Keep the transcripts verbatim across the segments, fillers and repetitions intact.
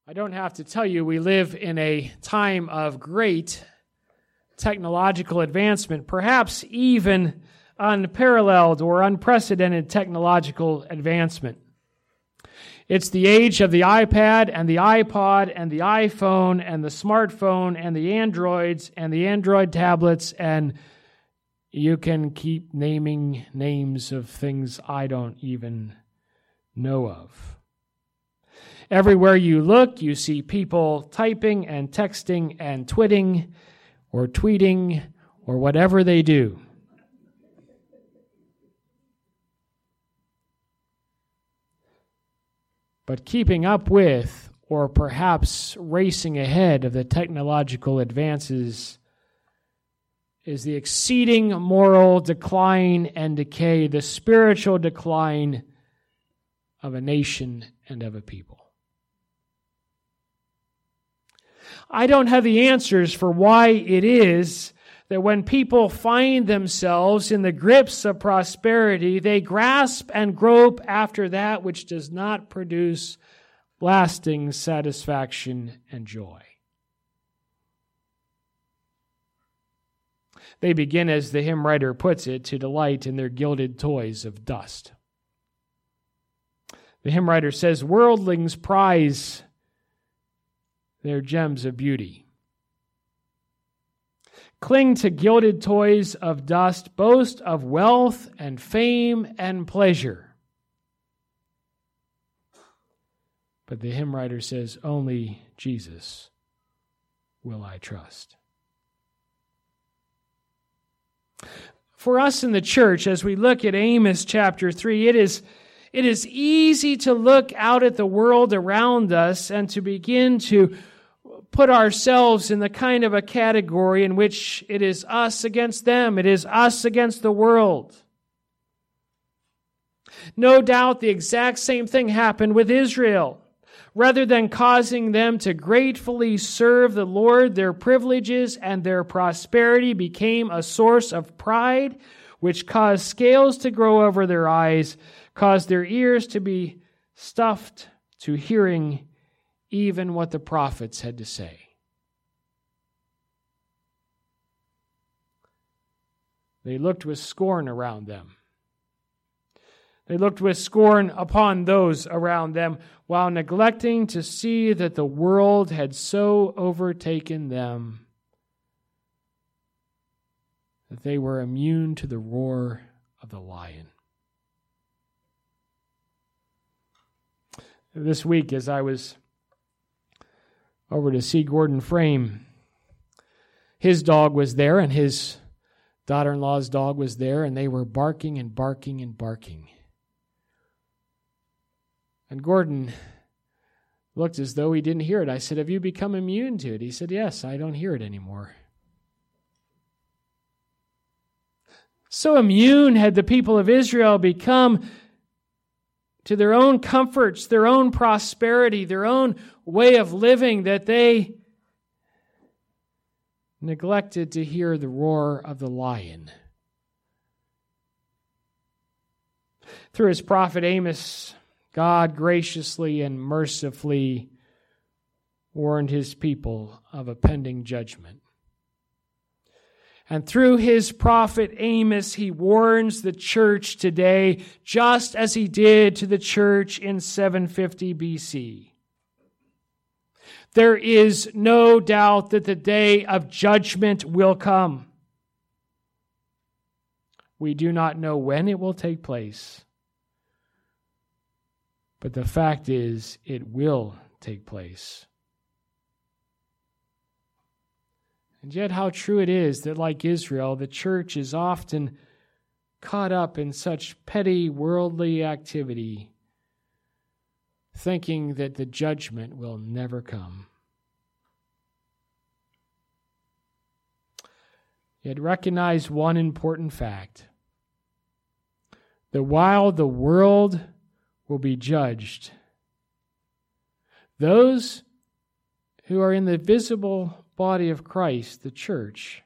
I don't have to tell you, we live in a time of great technological advancement, perhaps even unparalleled or unprecedented technological advancement. It's the age of the iPad and the iPod and the iPhone and the smartphone and the Androids and the Android tablets, and you can keep naming names of things I don't even know of. Everywhere you look, you see people typing and texting and twitting or tweeting or whatever they do. But keeping up with, or perhaps racing ahead of the technological advances, is the exceeding moral decline and decay, the spiritual decline of a nation and of a people. I don't have the answers for why it is that when people find themselves in the grips of prosperity, they grasp and grope after that which does not produce lasting satisfaction and joy. They begin, as the hymn writer puts it, to delight in their gilded toys of dust. The hymn writer says, worldlings prize their gems of beauty. Cling to gilded toys of dust, boast of wealth and fame and pleasure. But the hymn writer says, only Jesus will I trust. For us in the church, as we look at Amos chapter three, it is It is easy to look out at the world around us and to begin to put ourselves in the kind of a category in which it is us against them, it is us against the world. No doubt the exact same thing happened with Israel. Rather than causing them to gratefully serve the Lord, their privileges and their prosperity became a source of pride, which caused scales to grow over their eyes, caused their ears to be stuffed to hearing even what the prophets had to say. They looked with scorn around them. They looked with scorn upon those around them, while neglecting to see that the world had so overtaken them that they were immune to the roar of the lion. This week, as I was over to see Gordon Frame, his dog was there, and his daughter-in-law's dog was there, and they were barking and barking and barking. And Gordon looked as though he didn't hear it. I said, have you become immune to it? He said, yes, I don't hear it anymore. So immune had the people of Israel become to their own comforts, their own prosperity, their own way of living, that they neglected to hear the roar of the lion. Through his prophet Amos, God graciously and mercifully warned his people of a pending judgment. And through his prophet Amos, he warns the church today, just as he did to the church in seven fifty B C. There is no doubt that the day of judgment will come. We do not know when it will take place, but the fact is, it will take place. And yet how true it is that, like Israel, the church is often caught up in such petty worldly activity, thinking that the judgment will never come. Yet recognize one important fact, that while the world will be judged, those who are in the visible body of Christ, the church,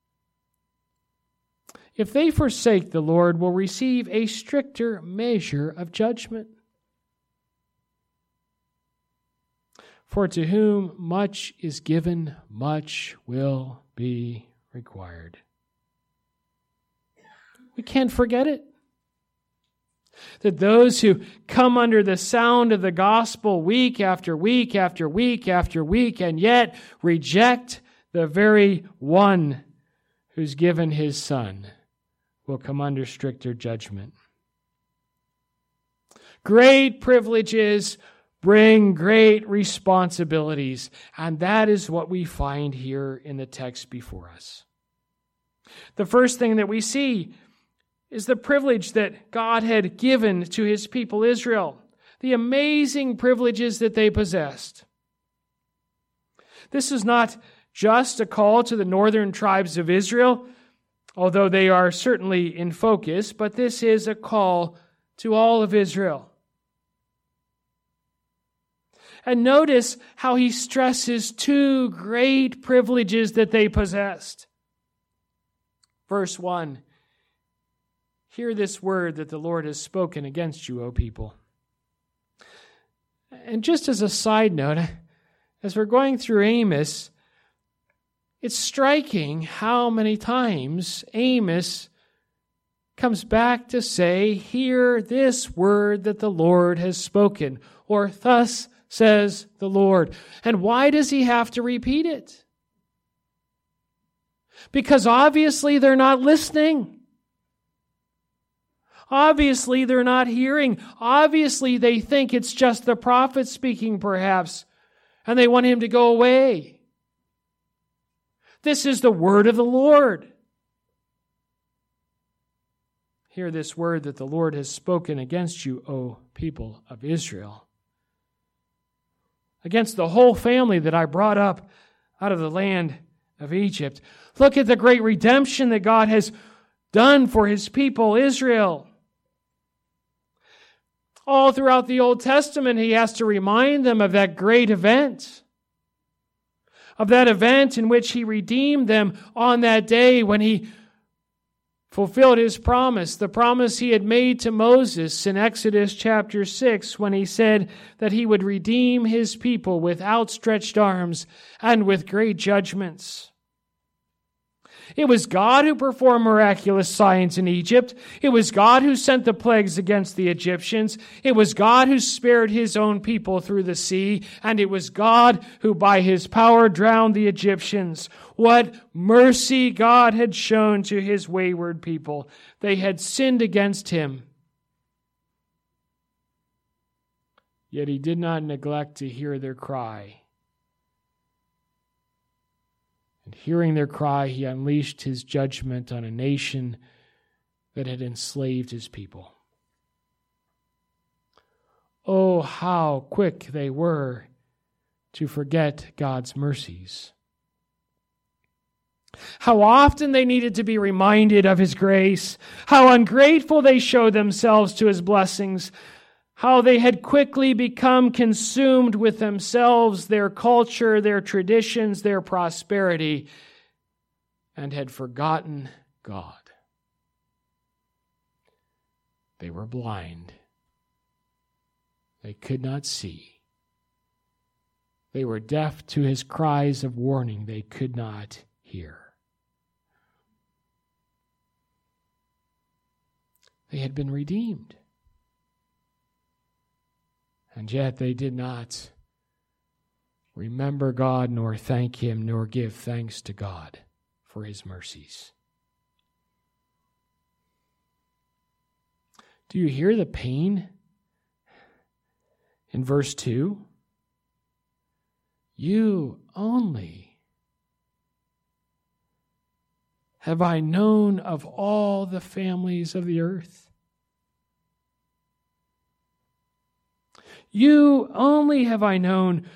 if they forsake the Lord, will receive a stricter measure of judgment. For to whom much is given, much will be required. We can't forget it. That those who come under the sound of the gospel week after week after week after week and yet reject the very one who's given his Son will come under stricter judgment. Great privileges bring great responsibilities, and that is what we find here in the text before us. The first thing that we see is the privilege that God had given to his people Israel, the amazing privileges that they possessed. This is not just a call to the northern tribes of Israel, although they are certainly in focus, but this is a call to all of Israel. And notice how he stresses two great privileges that they possessed. Verse one, hear this word that the Lord has spoken against you, O people. And just as a side note, as we're going through Amos, it's striking how many times Amos comes back to say, hear this word that the Lord has spoken, or thus says the Lord. And why does he have to repeat it? Because obviously they're not listening. Obviously they're not hearing. Obviously they think it's just the prophet speaking perhaps, and they want him to go away. This is the word of the Lord. Hear this word that the Lord has spoken against you, O people of Israel. Against the whole family that I brought up out of the land of Egypt. Look at the great redemption that God has done for his people, Israel. All throughout the Old Testament, he has to remind them of that great event. Of that event in which he redeemed them on that day when he fulfilled his promise, the promise he had made to Moses in Exodus chapter six when he said that he would redeem his people with outstretched arms and with great judgments. It was God who performed miraculous signs in Egypt. It was God who sent the plagues against the Egyptians. It was God who spared his own people through the sea. And it was God who by his power drowned the Egyptians. What mercy God had shown to his wayward people. They had sinned against him. Yet he did not neglect to hear their cry. And hearing their cry, he unleashed his judgment on a nation that had enslaved his people. Oh, how quick they were to forget God's mercies. How often they needed to be reminded of his grace. How ungrateful they showed themselves to his blessings. How they had quickly become consumed with themselves, their culture, their traditions, their prosperity, and had forgotten God. They were blind. They could not see. They were deaf to his cries of warning. They could not hear. They had been redeemed. And yet they did not remember God, nor thank him, nor give thanks to God for his mercies. Do you hear the pain in verse two? You only have I known of all the families of the earth. You only have I known.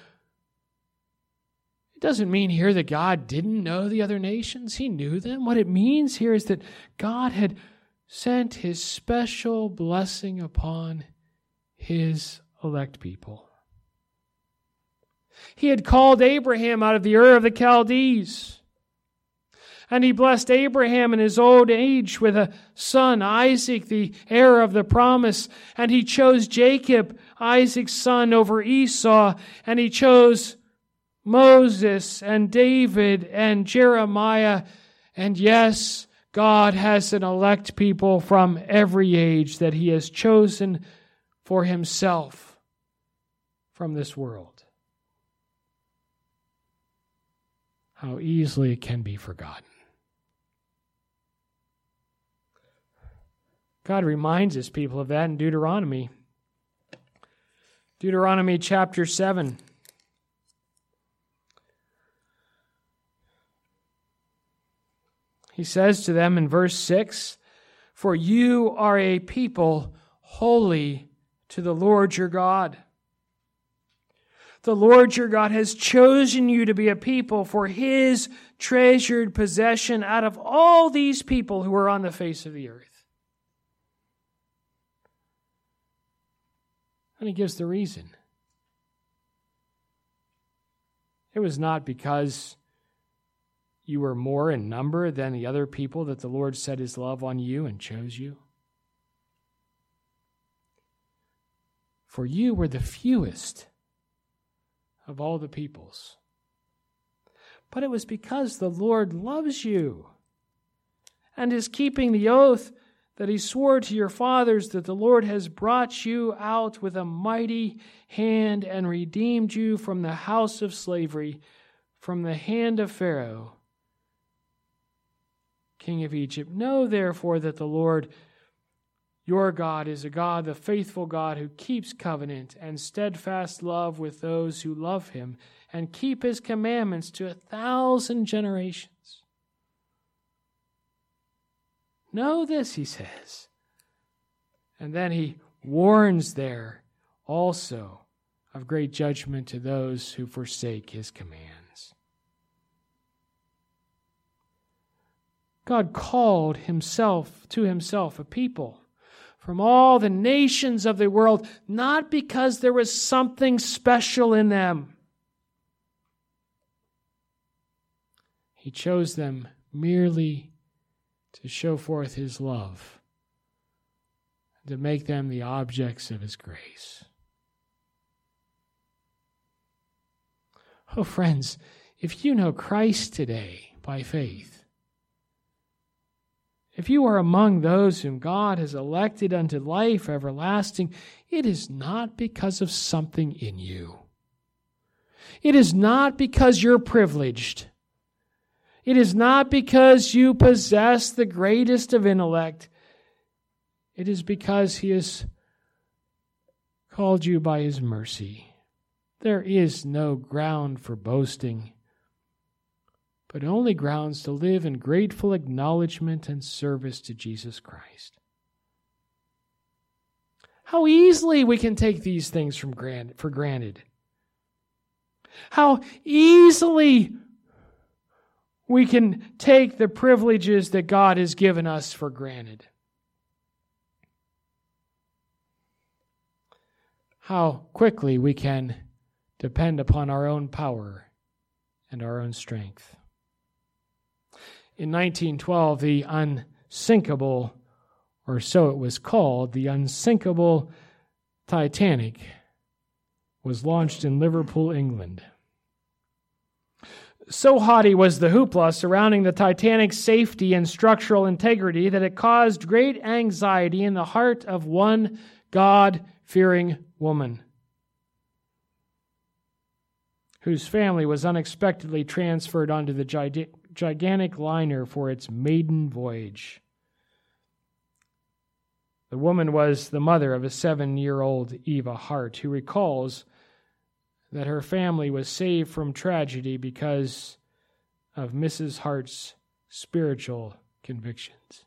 It doesn't mean here that God didn't know the other nations. He knew them. What it means here is that God had sent his special blessing upon his elect people. He had called Abraham out of the Ur of the Chaldees. And he blessed Abraham in his old age with a son, Isaac, the heir of the promise. And he chose Jacob, Isaac's son, over Esau. And he chose Moses and David and Jeremiah. And yes, God has an elect people from every age that he has chosen for himself from this world. How easily it can be forgotten. God reminds his people of that in Deuteronomy. Deuteronomy chapter seven. He says to them in verse six, "For you are a people holy to the Lord your God. The Lord your God has chosen you to be a people for his treasured possession out of all these people who are on the face of the earth." And he gives the reason. It was not because you were more in number than the other people that the Lord set his love on you and chose you. For you were the fewest of all the peoples. But it was because the Lord loves you and is keeping the oath that he swore to your fathers, that the Lord has brought you out with a mighty hand and redeemed you from the house of slavery, from the hand of Pharaoh, king of Egypt. Know therefore that the Lord your God is a God, the faithful God, who keeps covenant and steadfast love with those who love him and keep his commandments to a thousand generations. Know this, he says. And then he warns there also of great judgment to those who forsake his commands. God called himself to himself a people from all the nations of the world, not because there was something special in them. He chose them merely to show forth his love, to make them the objects of his grace. Oh, friends, if you know Christ today by faith, if you are among those whom God has elected unto life everlasting, it is not because of something in you. It is not because you're privileged. It is not because you possess the greatest of intellect. It is because he has called you by his mercy. There is no ground for boasting, but only grounds to live in grateful acknowledgement and service to Jesus Christ. How easily we can take these things from granted, for granted. How easily we can take the privileges that God has given us for granted. How quickly we can depend upon our own power and our own strength. In nineteen twelve, the unsinkable, or so it was called, the unsinkable Titanic was launched in Liverpool, England. So haughty was the hoopla surrounding the Titanic's safety and structural integrity that it caused great anxiety in the heart of one God-fearing woman whose family was unexpectedly transferred onto the gigantic liner for its maiden voyage. The woman was the mother of a seven-year-old Eva Hart, who recalls that her family was saved from tragedy because of Missus Hart's spiritual convictions.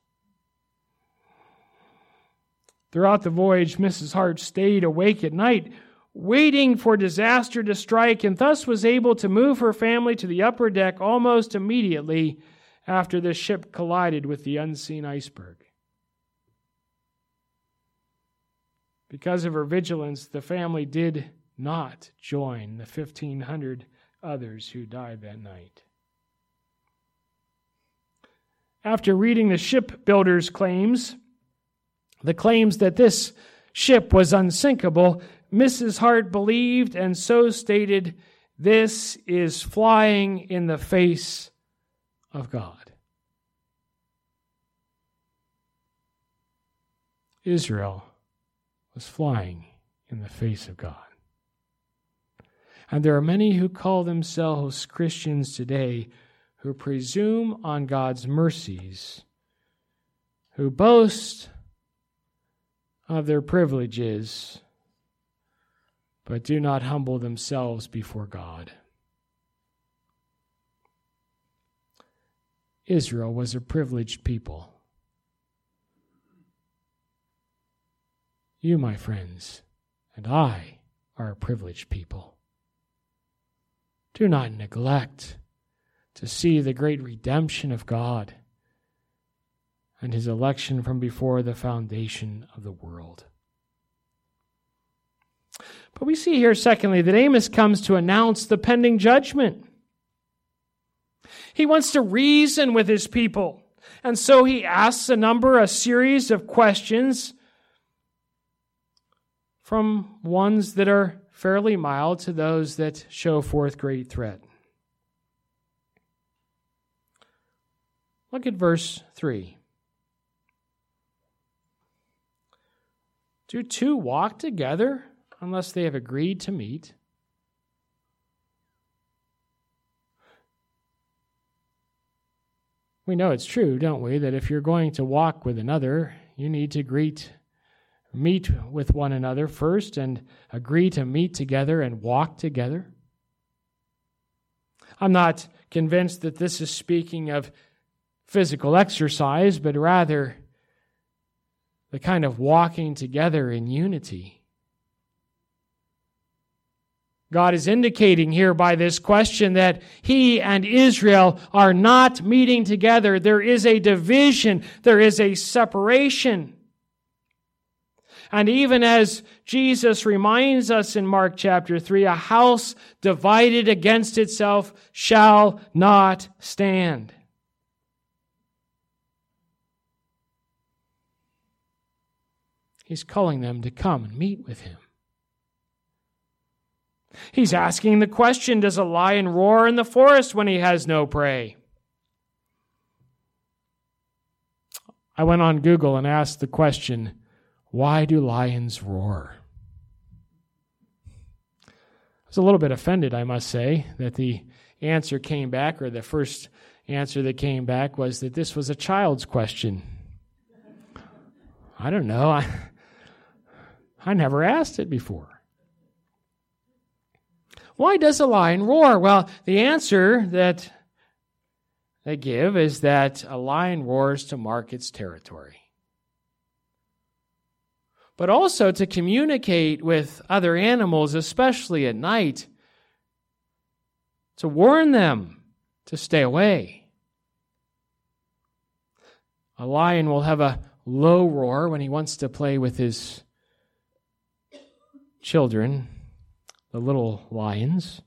Throughout the voyage, Missus Hart stayed awake at night, waiting for disaster to strike, and thus was able to move her family to the upper deck almost immediately after the ship collided with the unseen iceberg. Because of her vigilance, the family did not join the fifteen hundred others who died that night. After reading the shipbuilder's claims, the claims that this ship was unsinkable, Missus Hart believed and so stated, "This is flying in the face of God." Israel was flying in the face of God. And there are many who call themselves Christians today who presume on God's mercies, who boast of their privileges, but do not humble themselves before God. Israel was a privileged people. You, my friends, and I are a privileged people. Do not neglect to see the great redemption of God and his election from before the foundation of the world. But we see here, secondly, that Amos comes to announce the pending judgment. He wants to reason with his people, and so he asks a number, a series of questions, from ones that are fairly mild to those that show forth great threat. Look at verse three. Do two walk together unless they have agreed to meet? We know it's true, don't we, that if you're going to walk with another, you need to greet, meet with one another first and agree to meet together and walk together. I'm not convinced that this is speaking of physical exercise, but rather the kind of walking together in unity. God is indicating here by this question that he and Israel are not meeting together. There is a division. There is a separation. And even as Jesus reminds us in Mark chapter three, a house divided against itself shall not stand. He's calling them to come and meet with him. He's asking the question, does a lion roar in the forest when he has no prey? I went on Google and asked the question, why do lions roar? I was a little bit offended, I must say, that the answer came back, or the first answer that came back was that this was a child's question. I don't know. I, I never asked it before. Why does a lion roar? Well, the answer that they give is that a lion roars to mark its territory, but also to communicate with other animals, especially at night, to warn them to stay away. A lion will have a low roar when he wants to play with his children, the little lions,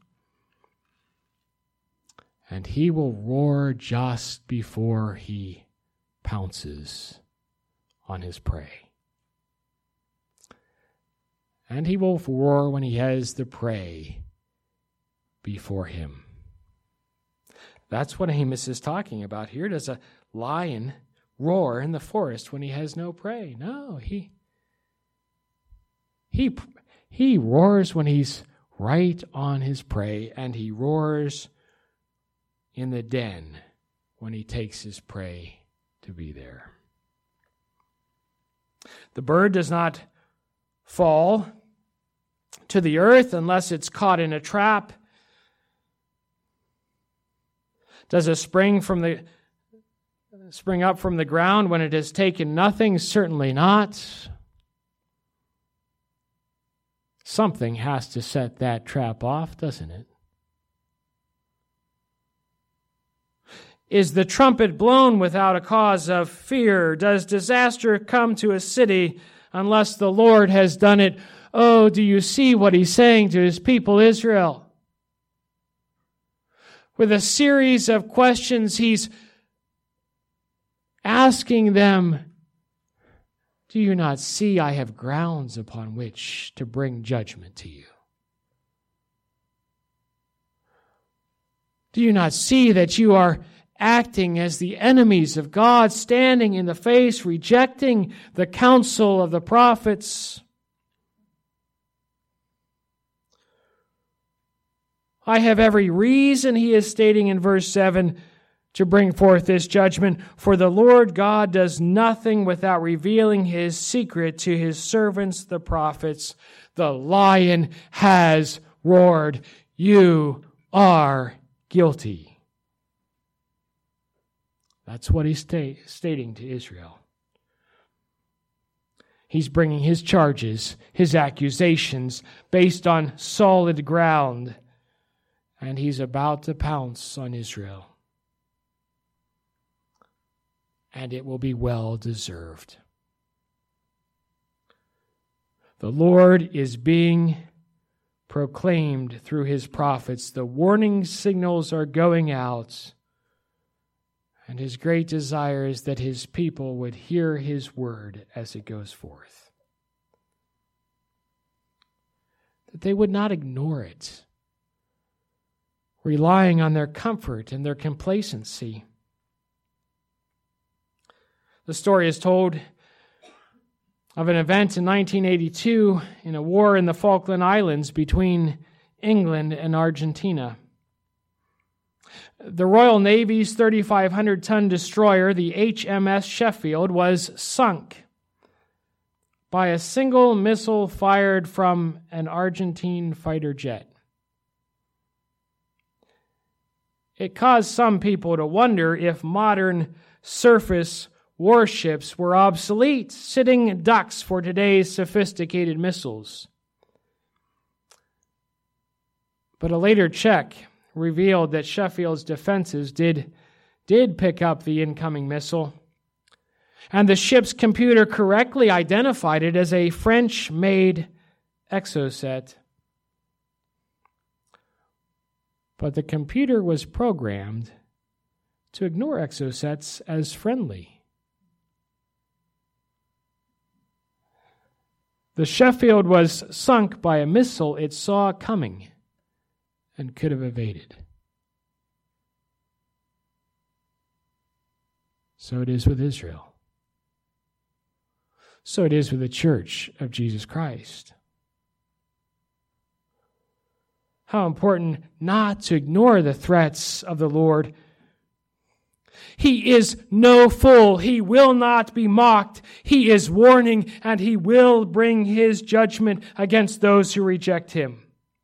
and he will roar just before he pounces on his prey. And he will roar when he has the prey before him. That's what Amos is talking about here. Does a lion roar in the forest when he has no prey? No, he he he roars when he's right on his prey, and he roars in the den when he takes his prey to be there. The bird does not fall to the earth unless it's caught in a trap. Does it spring from the spring up from the ground when it has taken nothing? Certainly not. Something has to set that trap off, doesn't it? Is the trumpet blown without a cause of fear? Does disaster come to a city unless the Lord has done it? Oh, do you see what he's saying to his people Israel? With a series of questions, he's asking them, do you not see I have grounds upon which to bring judgment to you? Do you not see that you are acting as the enemies of God, standing in the face, rejecting the counsel of the prophets? I have every reason, he is stating in verse seven, to bring forth this judgment. For the Lord God does nothing without revealing his secret to his servants, the prophets. The lion has roared. You are guilty. That's what he's sta- stating to Israel. He's bringing his charges, his accusations, based on solid ground. And he's about to pounce on Israel. And it will be well deserved. The Lord is being proclaimed through his prophets. The warning signals are going out. And his great desire is that his people would hear his word as it goes forth. That they would not ignore it, relying on their comfort and their complacency. The story is told of an event in nineteen eighty-two in a war in the Falkland Islands between England and Argentina. The Royal Navy's thirty-five hundred ton destroyer, the H M S Sheffield, was sunk by a single missile fired from an Argentine fighter jet. It caused some people to wonder if modern surface warships were obsolete, sitting ducks for today's sophisticated missiles. But a later check revealed that Sheffield's defenses did, did pick up the incoming missile, and the ship's computer correctly identified it as a French-made Exocet. But the computer was programmed to ignore Exocets as friendly. The Sheffield was sunk by a missile it saw coming and could have evaded. So it is with Israel. So it is with the church of Jesus Christ. How important not to ignore the threats of the Lord. He is no fool. He will not be mocked. He is warning, and he will bring his judgment against those who reject him.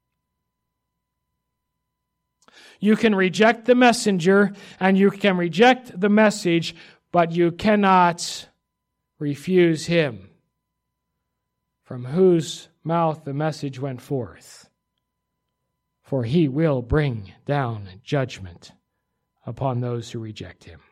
You can reject the messenger, and you can reject the message, but you cannot refuse him, from whose mouth the message went forth. For he will bring down judgment upon those who reject him.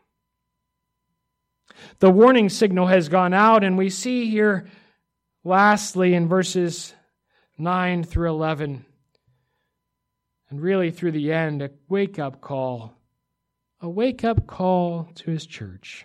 The warning signal has gone out, and we see here, lastly, in verses nine through eleven, and really through the end, a wake-up call, a wake-up call to his church.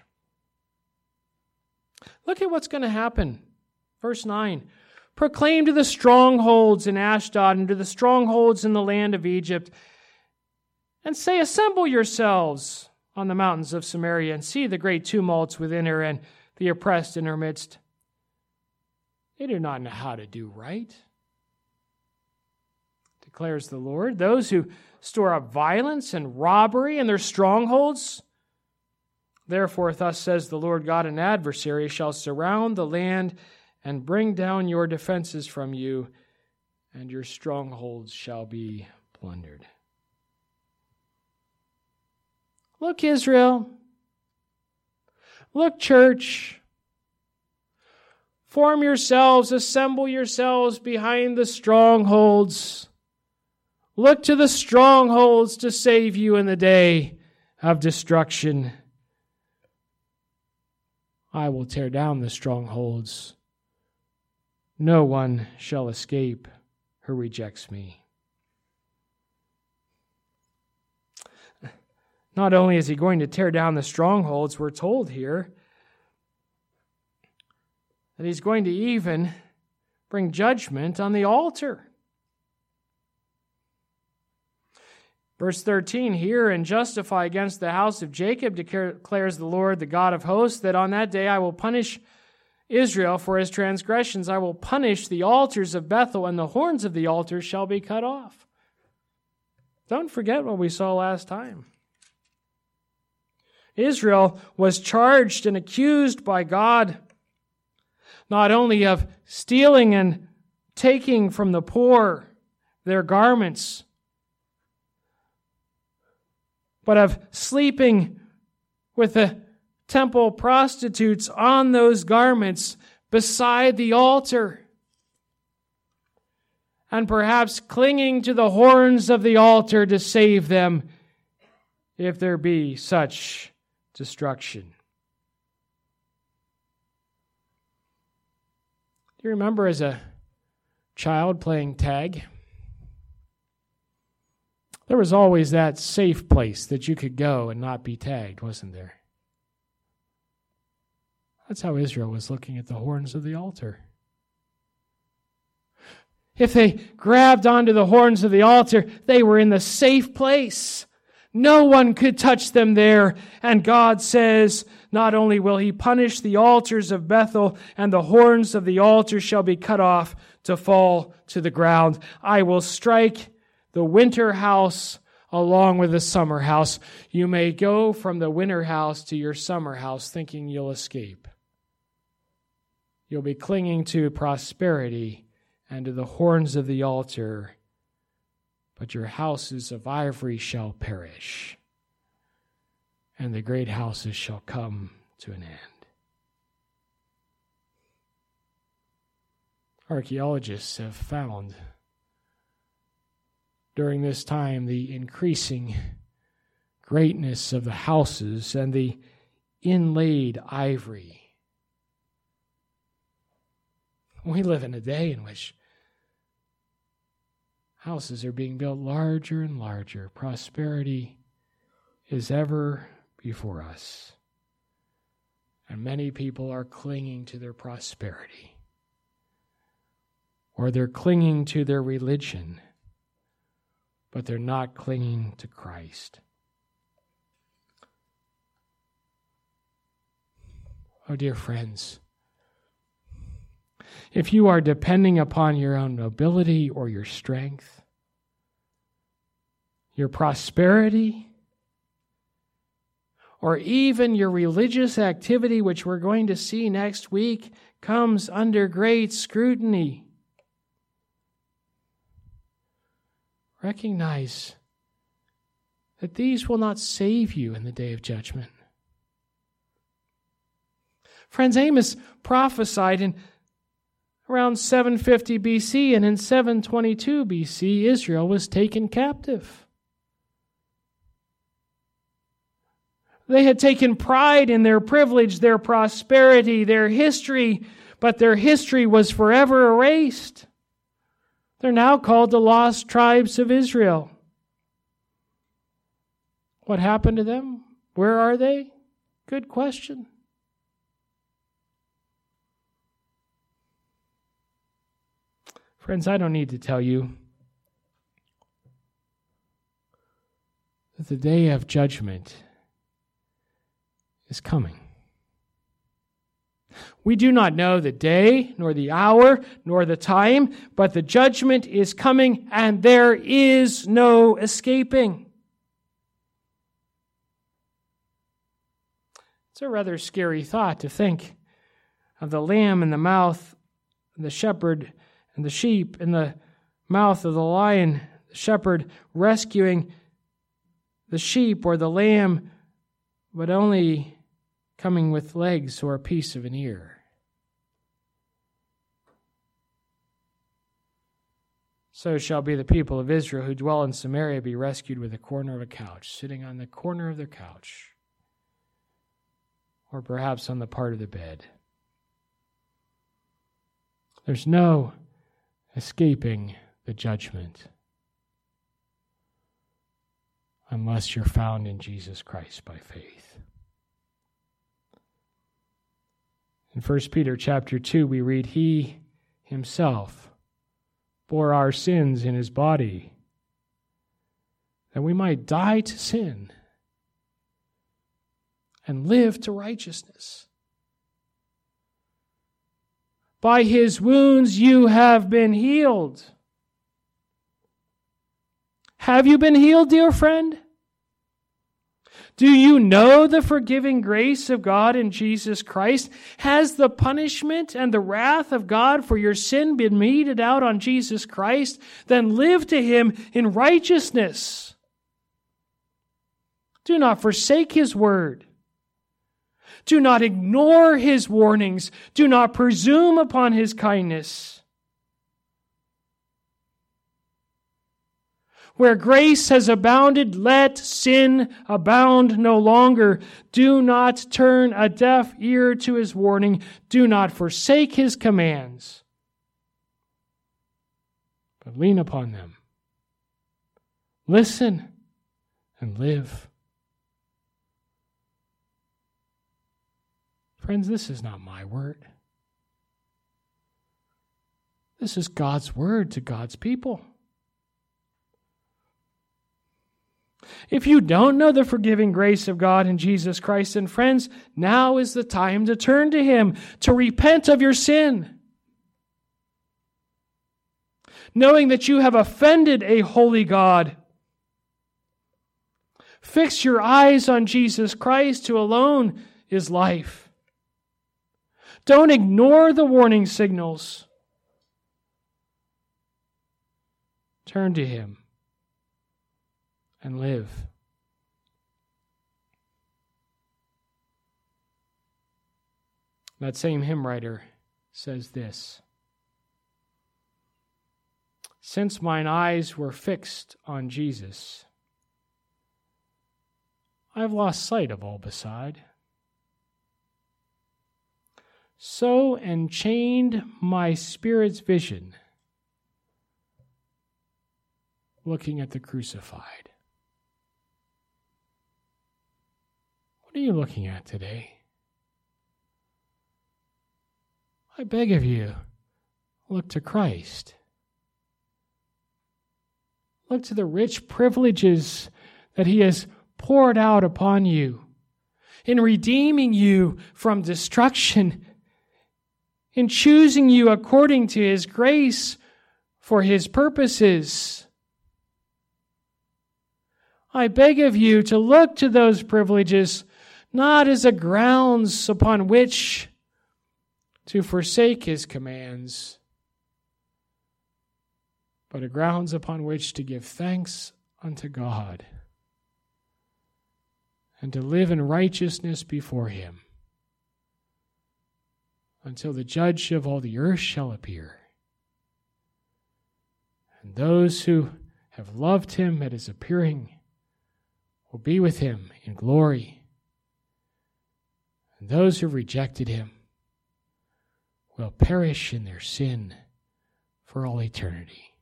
Look at what's going to happen. Verse nine, proclaim to the strongholds in Ashdod and to the strongholds in the land of Egypt, and say, assemble yourselves on the mountains of Samaria, and see the great tumults within her and the oppressed in her midst. They do not know how to do right, declares the Lord. Those who store up violence and robbery in their strongholds. Therefore, thus says the Lord God, an adversary shall surround the land and bring down your defenses from you, and your strongholds shall be plundered. Look, Israel. Look, church. Form yourselves, assemble yourselves behind the strongholds. Look to the strongholds to save you in the day of destruction. I will tear down the strongholds. No one shall escape who rejects me. Not only is he going to tear down the strongholds, we're told here that he's going to even bring judgment on the altar. Verse thirteen, hear and justify against the house of Jacob, declares the Lord, the God of hosts, that on that day I will punish Israel for his transgressions. I will punish the altars of Bethel, and the horns of the altars shall be cut off. Don't forget what we saw last time. Israel was charged and accused by God not only of stealing and taking from the poor their garments, but of sleeping with the temple prostitutes on those garments beside the altar, and perhaps clinging to the horns of the altar to save them if there be such destruction. Do you remember as a child playing tag? There was always that safe place that you could go and not be tagged, wasn't there? That's how Israel was looking at the horns of the altar. If they grabbed onto the horns of the altar, they were in the safe place. No one could touch them there. And God says, not only will he punish the altars of Bethel, and the horns of the altar shall be cut off to fall to the ground, I will strike the winter house along with the summer house. You may go from the winter house to your summer house thinking you'll escape. You'll be clinging to prosperity and to the horns of the altar, but your houses of ivory shall perish, and the great houses shall come to an end. Archaeologists have found during this time the increasing greatness of the houses and the inlaid ivory. We live in a day in which houses are being built larger and larger. Prosperity is ever before us. And many people are clinging to their prosperity, or they're clinging to their religion, but they're not clinging to Christ. Oh, dear friends, if you are depending upon your own ability or your strength, your prosperity, or even your religious activity, which we're going to see next week, comes under great scrutiny, recognize that these will not save you in the day of judgment. Friends, Amos prophesied in around seven fifty B C, and in seven twenty-two B C, Israel was taken captive. They had taken pride in their privilege, their prosperity, their history, but their history was forever erased. They're now called the lost tribes of Israel. What happened to them? Where are they? Good question. Friends, I don't need to tell you that the day of judgment is coming. We do not know the day, nor the hour, nor the time, but the judgment is coming, and there is no escaping. It's a rather scary thought to think of the lamb in the mouth, the shepherd and the sheep in the mouth of the lion, the shepherd rescuing the sheep or the lamb, but only coming with legs or a piece of an ear. So shall be the people of Israel who dwell in Samaria be rescued with a corner of a couch, sitting on the corner of their couch, or perhaps on the part of the bed. There's no escaping the judgment. unless you're found in Jesus Christ by faith. In First Peter chapter two, we read, He himself bore our sins in his body, that we might die to sin and live to righteousness. By his wounds you have been healed. Have you been healed, dear friend? Do you know the forgiving grace of God in Jesus Christ? Has the punishment and the wrath of God for your sin been meted out on Jesus Christ? Then live to him in righteousness. Do not forsake his word. Do not ignore his warnings. Do not presume upon his kindness. Where grace has abounded, let sin abound no longer. Do not turn a deaf ear to his warning. Do not forsake his commands, but lean upon them. Listen and live. Friends, this is not my word. This is God's word to God's people. If you don't know the forgiving grace of God in Jesus Christ, then friends, now is the time to turn to him, to repent of your sin. Knowing that you have offended a holy God, fix your eyes on Jesus Christ, who alone is life. Don't ignore the warning signals. Turn to him and live. That same hymn writer says this: Since mine eyes were fixed on Jesus, I have lost sight of all beside. So enchained my spirit's vision, looking at the crucified. What are you looking at today? I beg of you, look to Christ. Look to the rich privileges that he has poured out upon you in redeeming you from destruction, in choosing you according to his grace for his purposes. I beg of you to look to those privileges not as a grounds upon which to forsake his commands, but a grounds upon which to give thanks unto God and to live in righteousness before him until the judge of all the earth shall appear. And those who have loved him at his appearing will be with him in glory. And those who rejected him will perish in their sin for all eternity.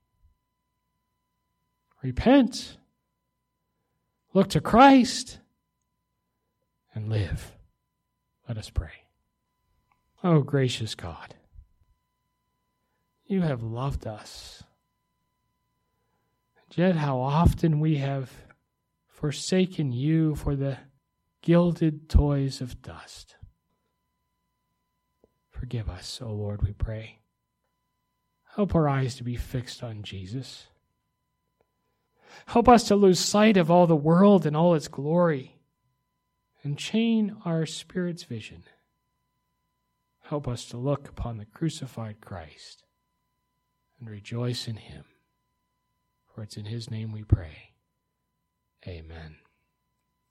Repent, look to Christ, and live. Let us pray. Oh, gracious God, you have loved us. And yet how often we have forsaken you for the gilded toys of dust. Forgive us, O Lord, we pray. Help our eyes to be fixed on Jesus. Help us to lose sight of all the world and all its glory, and chain our spirit's vision. Help us to look upon the crucified Christ and rejoice in him. For it's in his name we pray. Amen.